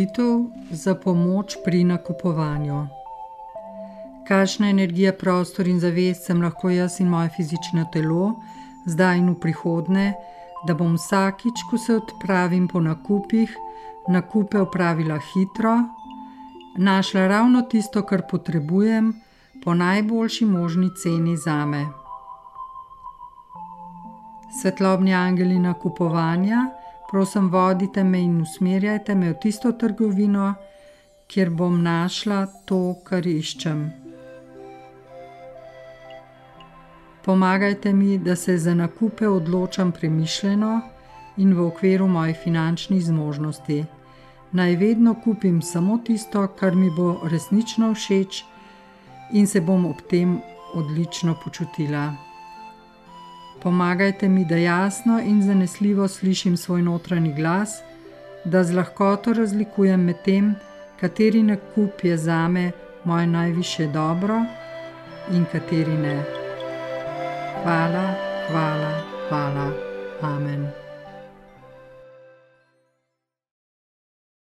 Molitev za pomoč pri nakupovanju. Kakšna energija, prostor in zavest sem lahko jaz in moje fizično telo, zdaj in v prihodnje, da bom vsakič, ko se odpravim po nakupih, nakupe opravila hitro, našla ravno tisto, kar potrebujem, po najboljši možni ceni zame. Svetlobni angeli nakupovanja, prosim, vodite me in usmerjajte me v tisto trgovino, kjer bom našla to, kar iščem. Pomagajte mi, da se za nakupe odločam premišljeno in v okviru mojih finančnih zmožnosti. Naj vedno kupim samo tisto, kar mi bo resnično všeč in se bom ob tem odlično počutila. Pomagajte mi, da jasno in zanesljivo slišim svoj notranji glas, da z lahkoto razlikujem med tem, kateri nakup je zame moje najvišje dobro in kateri ne. Hvala, hvala, hvala. Amen.